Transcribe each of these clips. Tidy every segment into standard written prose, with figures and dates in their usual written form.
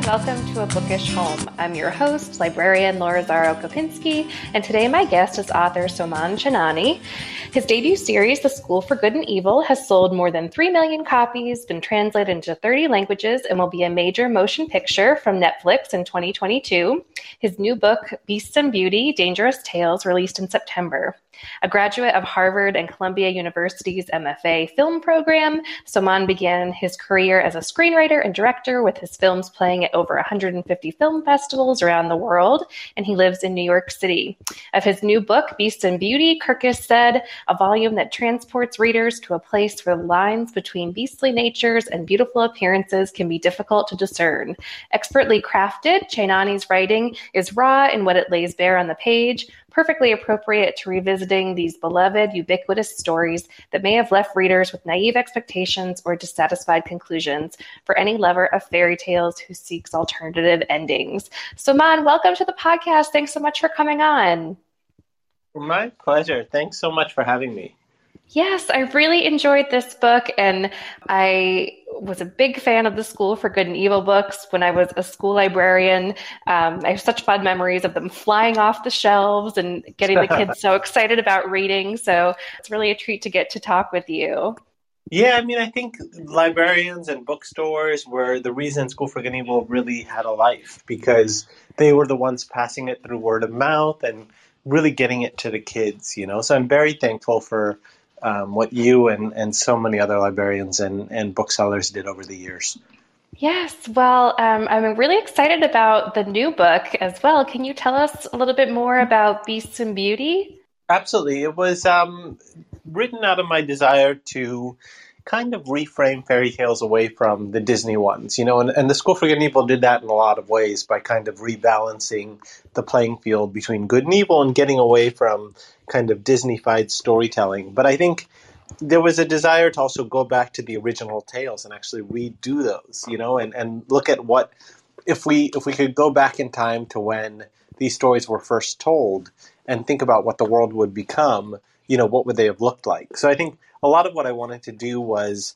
welcome to A Bookish Home. I'm your host, librarian Laura Zaro-Kopinski, and today my guest is author Soman Chainani. His debut series, The School for Good and Evil, has sold more than 3 million copies, been translated into 30 languages, and will be a major motion picture from Netflix in 2022. His new book, Beasts and Beauty, Dangerous Tales, released in September. A graduate of Harvard and Columbia University's MFA film program, Soman began his career as a screenwriter and director, with his films playing at over 150 film festivals around the world, and he lives in New York City. Of his new book, Beasts and Beauty, Kirkus said, a volume that transports readers to a place where the lines between beastly natures and beautiful appearances can be difficult to discern. Expertly crafted, Chainani's writing is raw in what it lays bare on the page, perfectly appropriate to revisiting these beloved, ubiquitous stories that may have left readers with naive expectations or dissatisfied conclusions for any lover of fairy tales who seeks alternative endings. Soman, welcome to the podcast. Thanks so much for coming on. My pleasure. Thanks so much for having me. Yes, I really enjoyed this book, and I was a big fan of the School for Good and Evil books when I was a school librarian. I have such fond memories of them flying off the shelves and getting the kids so excited about reading. So it's really a treat to get to talk with you. Yeah, I think librarians and bookstores were the reason School for Good and Evil really had a life, because they were the ones passing it through word of mouth and really getting it to the kids, So I'm very thankful for what you and so many other librarians and booksellers did over the years. Yes, well, I'm really excited about the new book as well. Can you tell us a little bit more about Beasts and Beauty? Absolutely. It was written out of my desire to kind of reframe fairy tales away from the Disney ones, and the School for Good and Evil did that in a lot of ways by kind of rebalancing the playing field between good and evil and getting away from kind of Disney-fied storytelling. But I think there was a desire to also go back to the original tales and actually redo those, and look at what, if we could go back in time to when these stories were first told and think about what the world would become, what would they have looked like? So I think a lot of what I wanted to do was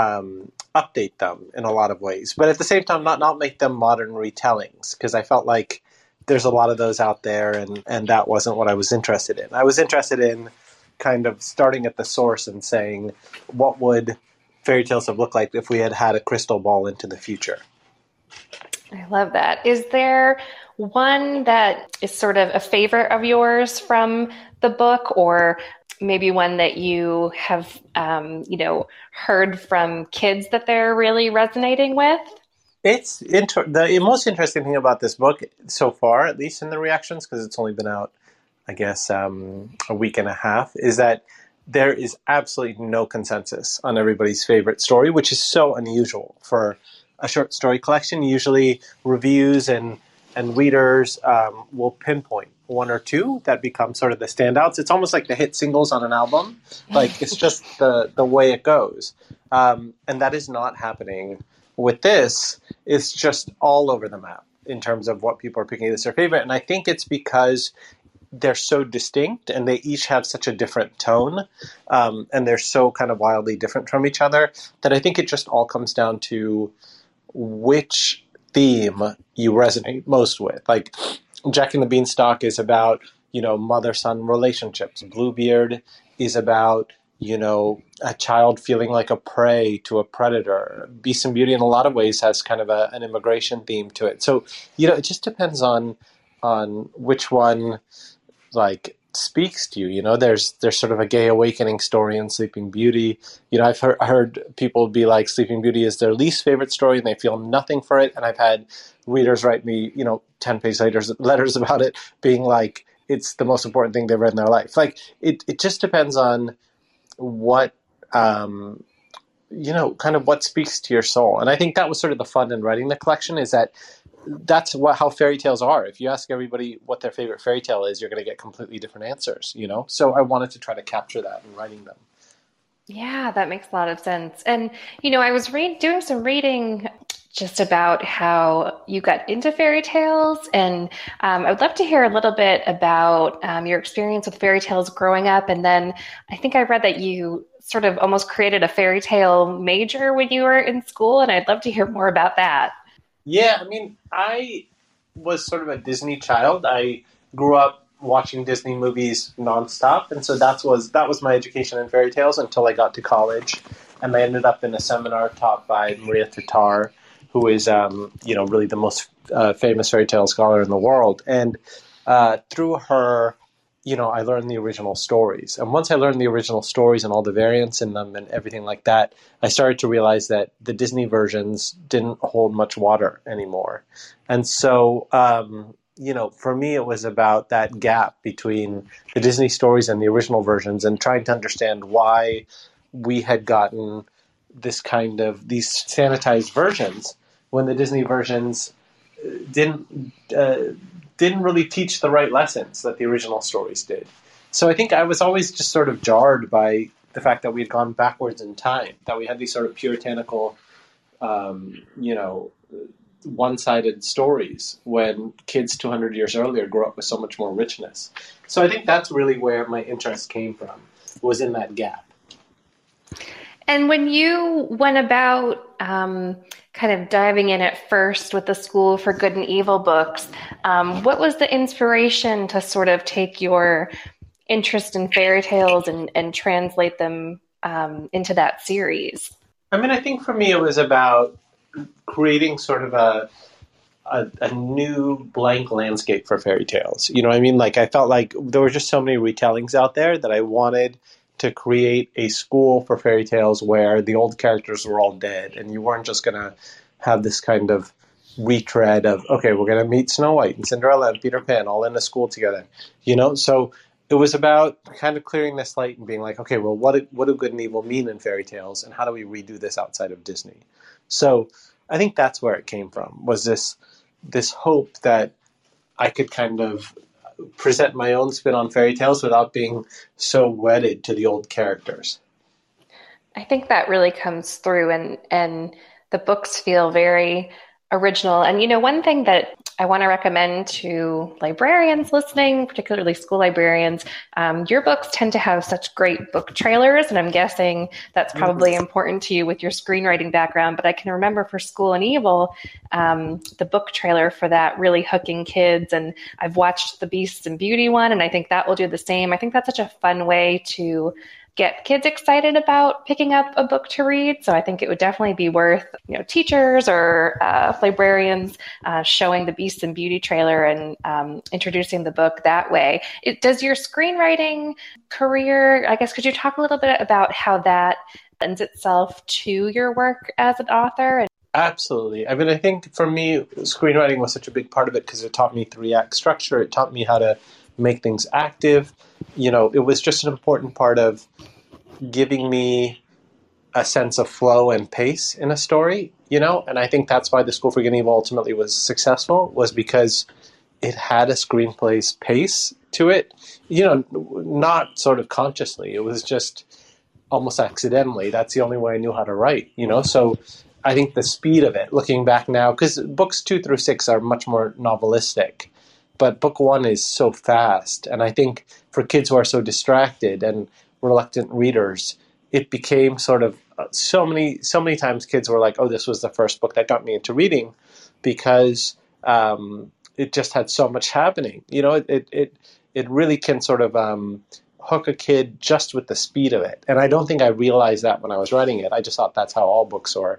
update them in a lot of ways, but at the same time not make them modern retellings, because I felt like there's a lot of those out there, and that wasn't what I was interested in. I was interested in kind of starting at the source and saying, what would fairy tales have looked like if we had had a crystal ball into the future? I love that. Is there one that is sort of a favorite of yours from the book, or maybe one that you have, heard from kids that they're really resonating with? It's the most interesting thing about this book so far, at least in the reactions, because it's only been out, I guess, a week and a half, is that there is absolutely no consensus on everybody's favorite story, which is so unusual for a short story collection. Usually reviews and readers will pinpoint one or two that become sort of the standouts. It's almost like the hit singles on an album. Like, it's just the way it goes. And that is not happening with this. It's just all over the map in terms of what people are picking as their favorite. And I think it's because they're so distinct and they each have such a different tone, and they're so kind of wildly different from each other, that I think it just all comes down to which theme you resonate most with. Like, Jack and the Beanstalk is about, mother-son relationships. Bluebeard is about, a child feeling like a prey to a predator. Beast and Beauty in a lot of ways has kind of an immigration theme to it. So, it just depends on which one, speaks to you. There's sort of a gay awakening story in Sleeping Beauty. I've heard people be like, Sleeping Beauty is their least favorite story and they feel nothing for it. And I've had readers write me, 10-page letters about it, being like, it's the most important thing they've read in their life. Like, it just depends on what, kind of what speaks to your soul. And I think that was sort of the fun in writing the collection, is that that's how fairy tales are. If you ask everybody what their favorite fairy tale is, you're going to get completely different answers, So I wanted to try to capture that in writing them. Yeah, that makes a lot of sense. And, I was doing some reading just about how you got into fairy tales, and I would love to hear a little bit about your experience with fairy tales growing up. And then I think I read that you sort of almost created a fairy tale major when you were in school, and I'd love to hear more about that. Yeah, I mean, I was sort of a Disney child. I grew up watching Disney movies nonstop, and so that was my education in fairy tales until I got to college, and I ended up in a seminar taught by Maria Tatar, who is, really the most famous fairy tale scholar in the world. And through her, I learned the original stories. And once I learned the original stories and all the variants in them and everything like that, I started to realize that the Disney versions didn't hold much water anymore. And so, for me, it was about that gap between the Disney stories and the original versions and trying to understand why we had gotten these sanitized versions when the Disney versions didn't uh, didn't really teach the right lessons that the original stories did. So I think I was always just sort of jarred by the fact that we had gone backwards in time, that we had these sort of puritanical, um, you know, one-sided stories when kids 200 years earlier grew up with so much more richness. So I think that's really where my interest came from, was in that gap. And when you went about kind of diving in at first with the School for Good and Evil books, what was the inspiration to sort of take your interest in fairy tales and translate them into that series? I mean, I think for me it was about creating sort of a new blank landscape for fairy tales. You know what I mean? Like I felt like there were just so many retellings out there that I wanted to create a school for fairy tales where the old characters were all dead and you weren't just going to have this kind of retread of, okay, we're going to meet Snow White and Cinderella and Peter Pan all in a school together. So it was about kind of clearing the slate and being like, okay, well, what do good and evil mean in fairy tales, and how do we redo this outside of Disney? So I think that's where it came from, was this hope that I could kind of present my own spin on fairy tales without being so wedded to the old characters. I think that really comes through, and the books feel very original. And one thing that I want to recommend to librarians listening, particularly school librarians, your books tend to have such great book trailers, and I'm guessing that's probably important to you with your screenwriting background. But I can remember for School and Evil, the book trailer for that really hooking kids, and I've watched the Beasts and Beauty one, and I think that will do the same. I think that's such a fun way to get kids excited about picking up a book to read. So I think it would definitely be worth, teachers or librarians showing the Beast and Beauty trailer and introducing the book that way. Does your screenwriting career, I guess, could you talk a little bit about how that lends itself to your work as an author? Absolutely. I mean, I think for me, screenwriting was such a big part of it because it taught me three-act structure. It taught me how to make things active. It was just an important part of giving me a sense of flow and pace in a story, and I think that's why the School for Good and Evil ultimately was successful, was because it had a screenplay's pace to it, not sort of consciously. It was just almost accidentally. That's the only way I knew how to write, so I think the speed of it, looking back now, because books 2 through 6 are much more novelistic, but book 1 is so fast, and I think for kids who are so distracted and reluctant readers, it became sort of so many times kids were like, "Oh, this was the first book that got me into reading," because it just had so much happening. It really can sort of hook a kid just with the speed of it, and I don't think I realized that when I was writing it. I just thought that's how all books were.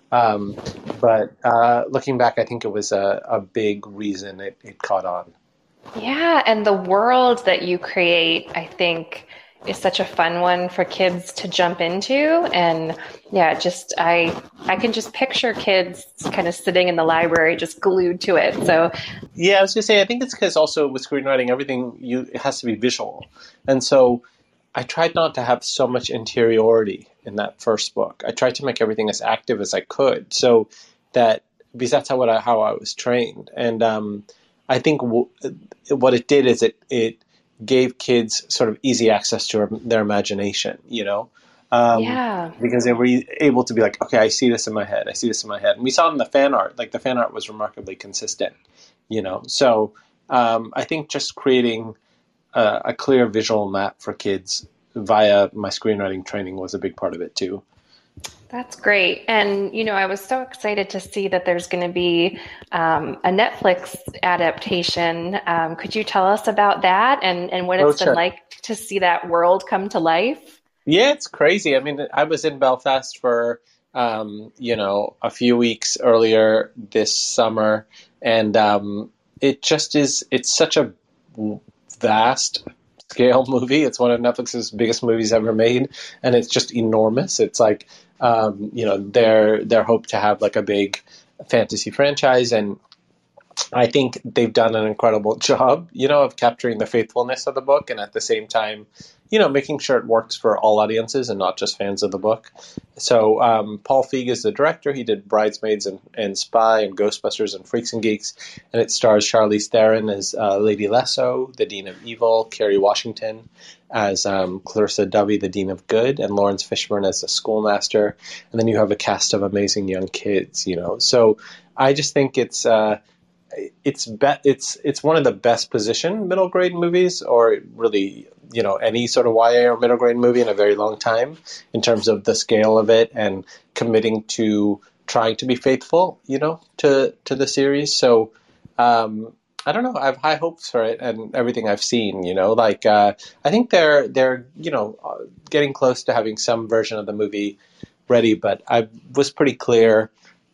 But looking back, I think it was a big reason it caught on. Yeah, and the world that you create, I think, is such a fun one for kids to jump into. And yeah, I can just picture kids kind of sitting in the library just glued to it. So yeah, I was gonna say, I think it's because also with screenwriting, it has to be visual, and so I tried not to have so much interiority in that first book. I tried to make everything as active as I could, so that because that's how I was trained, and I think what it did is it gave kids sort of easy access to their imagination, yeah. because they were able to be like, okay, I see this in my head, I see this in my head, and we saw it in the fan art. Like the fan art was remarkably consistent, So I think just creating a clear visual map for kids via my screenwriting training was a big part of it too. That's great. And, I was so excited to see that there's going to be a Netflix adaptation. Could you tell us about that and what Oh, it's been sure. like to see that world come to life? Yeah, it's crazy. I mean, I was in Belfast for, a few weeks earlier this summer, and it just is, it's such a vast scale movie. It's one of Netflix's biggest movies ever made, and it's just enormous. It's like, their hope to have like a big fantasy franchise, and I think they've done an incredible job, of capturing the faithfulness of the book and at the same time, making sure it works for all audiences and not just fans of the book. So Paul Feig is the director. He did Bridesmaids and Spy and Ghostbusters and Freaks and Geeks, and it stars Charlize Theron as Lady Lesso, the Dean of Evil, Kerry Washington as Clarissa Dovey, the Dean of Good, and Lawrence Fishburne as the schoolmaster. And then you have a cast of amazing young kids. So I just think it's one of the best positioned middle grade movies, or really, any sort of YA or middle grade movie in a very long time, in terms of the scale of it and committing to trying to be faithful, to the series. So I don't know. I have high hopes for it and everything I've seen. I think they're getting close to having some version of the movie ready, but I was pretty clear.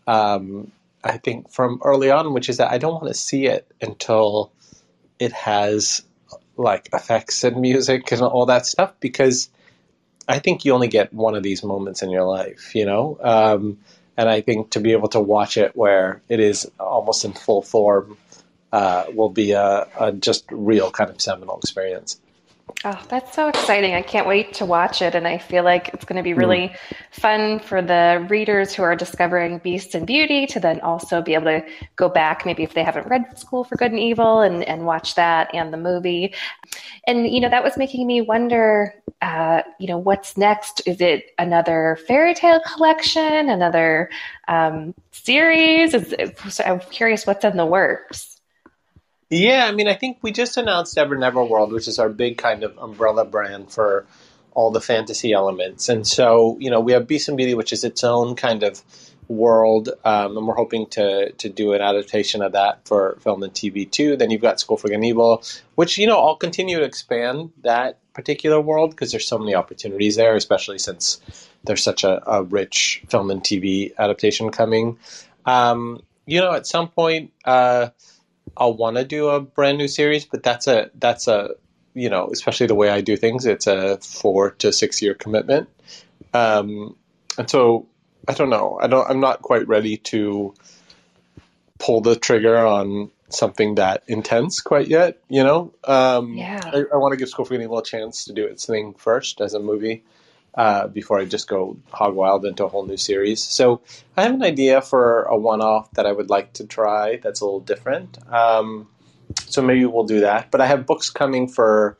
I think from early on, which is that I don't want to see it until it has like effects and music and all that stuff, because I think you only get one of these moments in your life, and I think to be able to watch it where it is almost in full form will be a just real kind of seminal experience. Oh, that's so exciting. I can't wait to watch it. And I feel like it's going to be really fun for the readers who are discovering Beast and Beauty to then also be able to go back, maybe if they haven't read School for Good and Evil, and watch that and the movie. And, that was making me wonder, what's next? Is it another fairy tale collection, another series? So I'm curious what's in the works. Yeah, I mean, I think we just announced Ever Never World, which is our big kind of umbrella brand for all the fantasy elements. And so, we have Beast and Beauty, which is its own kind of world, and we're hoping to do an adaptation of that for film and TV too. Then you've got School for Good and Evil, which, I'll continue to expand that particular world because there's so many opportunities there, especially since there's such a rich film and TV adaptation coming. At some point, I'll want to do a brand new series, but that's a especially the way I do things, it's a 4 to 6 year commitment. And so I don't know. I'm not quite ready to pull the trigger on something that intense quite yet. Yeah. I want to give School for Good and Evil a chance to do its thing first as a movie. Before I just go hog wild into a whole new series. So I have an idea for a one-off that I would like to try that's a little different. So maybe we'll do that. But I have books coming for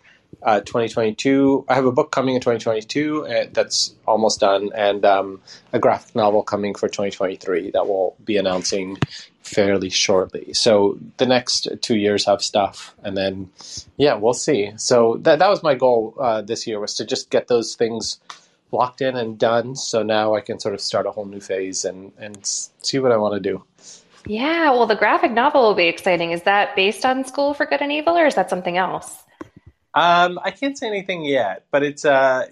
2022. I have a book coming in 2022 that's almost done, and a graphic novel coming for 2023 that we'll be announcing fairly shortly. So the next 2 years have stuff, and then, yeah, we'll see. So that was my goal this year, was to just get those things locked in and done. So now I can sort of start a whole new phase and see what I want to do. Yeah, well, the graphic novel will be exciting. Is that based on School for Good and Evil, or is that something else? I can't say anything yet, but it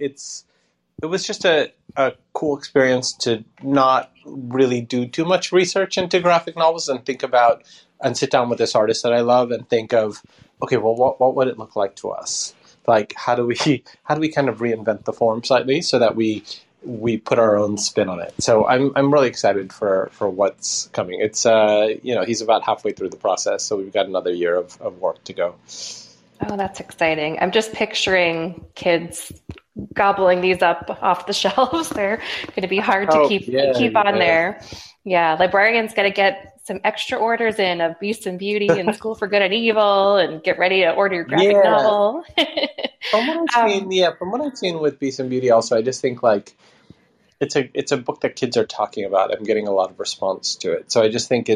was just a cool experience to not really do too much research into graphic novels and think about and sit down with this artist that I love and think of, okay, well, what would it look like to us? Like, how do we kind of reinvent the form slightly so that we put our own spin on it? So I'm really excited for what's coming. It's he's about halfway through the process, so we've got another year of work to go. Oh, that's exciting. I'm just picturing kids gobbling these up off the shelves. They're going to be hard to keep on there. Yeah, librarians got to get some extra orders in of Beast and Beauty and School for Good and Evil and get ready to order your graphic novel. From what I've seen with Beast and Beauty also, I just think like it's a book that kids are talking about. I'm getting a lot of response to it. So I just think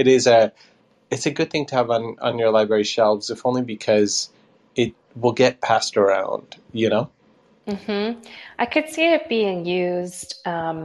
it's a good thing to have on your library shelves, if only because it will get passed around, I could see it being used,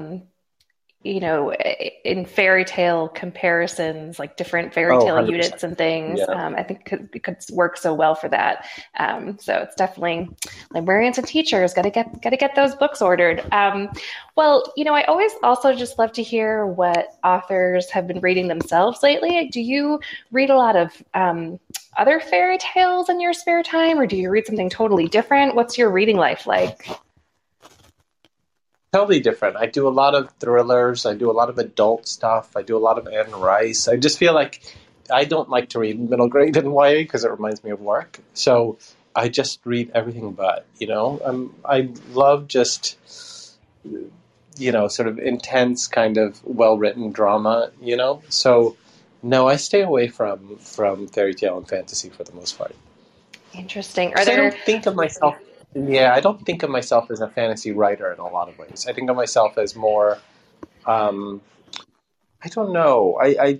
in fairy tale comparisons, like different fairy Oh, tale 100%. units and things. Yeah. I think it could work so well for that. So it's definitely librarians and teachers got to get those books ordered. Well, I always also just love to hear what authors have been reading themselves lately. Do you read a lot of other fairy tales in your spare time, or do you read something totally different? What's your reading life like? Totally different. I do a lot of thrillers. I do a lot of adult stuff. I do a lot of Anne Rice. I just feel like I don't like to read middle grade and YA because it reminds me of work. So I just read everything but, I love just, sort of intense kind of well-written drama, So no, I stay away from fairy tale and fantasy for the most part. Interesting. Are 'Cause I there don't think of myself. Yeah, I don't think of myself as a fantasy writer in a lot of ways. I think of myself as more. Um, I don't know.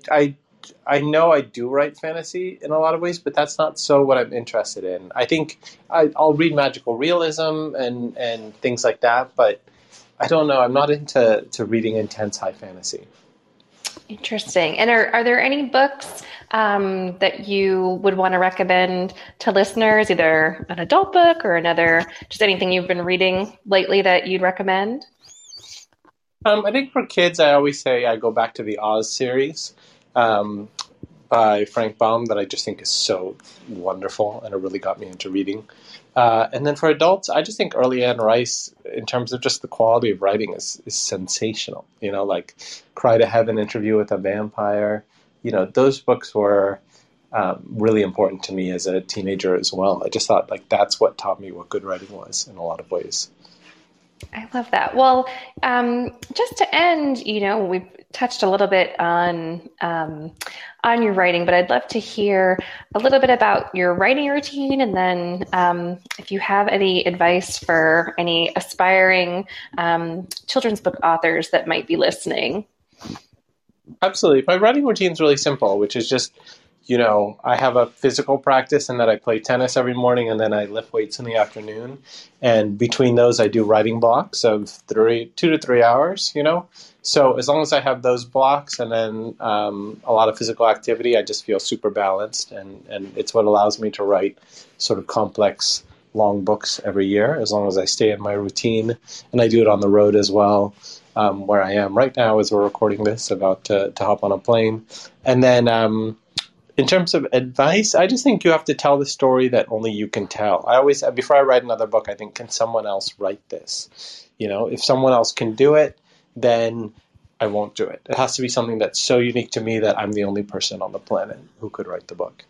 I know I do write fantasy in a lot of ways, but that's not so what I'm interested in. I think I'll read magical realism and things like that, but I don't know. I'm not into reading intense high fantasy. Interesting. And are there any books that you would want to recommend to listeners, either an adult book or another, just anything you've been reading lately that you'd recommend? I think for kids, I always say I go back to the Oz series um, by Frank Baum that I just think is so wonderful, and it really got me into reading. And then for adults, I just think early Anne Rice, in terms of just the quality of writing, is sensational. Like Cry to Heaven, Interview with a Vampire. Those books were really important to me as a teenager as well. I just thought like that's what taught me what good writing was in a lot of ways. I love that. Well, just to end, we've touched a little bit on your writing, but I'd love to hear a little bit about your writing routine, and then if you have any advice for any aspiring children's book authors that might be listening. Absolutely. My writing routine is really simple, which is just, I have a physical practice in that I play tennis every morning and then I lift weights in the afternoon. And between those, I do writing blocks of 2 to 3 hours, So as long as I have those blocks and then a lot of physical activity, I just feel super balanced. And it's what allows me to write sort of complex, long books every year, as long as I stay in my routine. And I do it on the road as well. Where I am right now as we're recording this, about to hop on a plane. And then in terms of advice, I just think you have to tell the story that only you can tell. I always, before I write another book, I think, can someone else write this? If someone else can do it, then I won't do it. It has to be something that's so unique to me that I'm the only person on the planet who could write the book.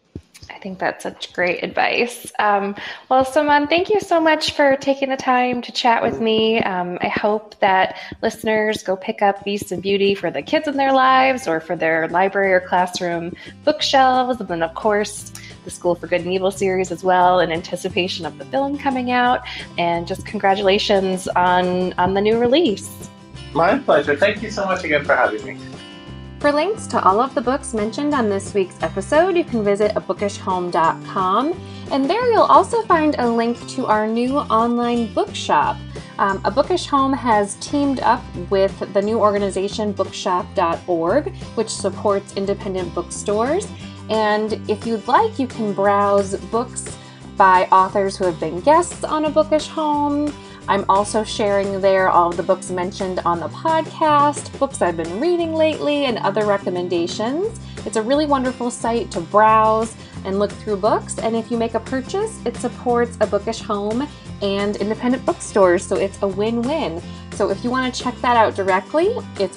I think that's such great advice. Well, Soman, thank you so much for taking the time to chat with me. I hope that listeners go pick up Beasts of Beauty for the kids in their lives or for their library or classroom bookshelves. And then, of course, the School for Good and Evil series as well, in anticipation of the film coming out. And just congratulations on the new release. My pleasure. Thank you so much again for having me. For links to all of the books mentioned on this week's episode, you can visit abookishhome.com, and there you'll also find a link to our new online bookshop. A Bookish Home has teamed up with the new organization bookshop.org, which supports independent bookstores. And if you'd like, you can browse books by authors who have been guests on A Bookish Home. I'm also sharing there all of the books mentioned on the podcast, books I've been reading lately, and other recommendations. It's a really wonderful site to browse and look through books, and if you make a purchase, it supports A Bookish Home and independent bookstores, so it's a win-win. So if you want to check that out directly, it's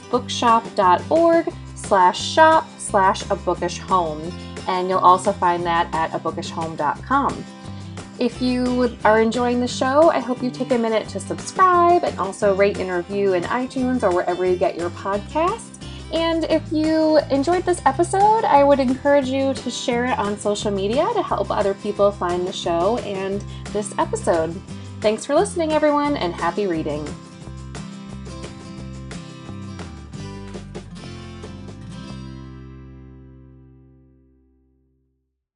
bookshop.org/shop/A Bookish Home, and you'll also find that at abookishhome.com. If you are enjoying the show, I hope you take a minute to subscribe and also rate and review in iTunes or wherever you get your podcasts. And if you enjoyed this episode, I would encourage you to share it on social media to help other people find the show and this episode. Thanks for listening, everyone, and happy reading.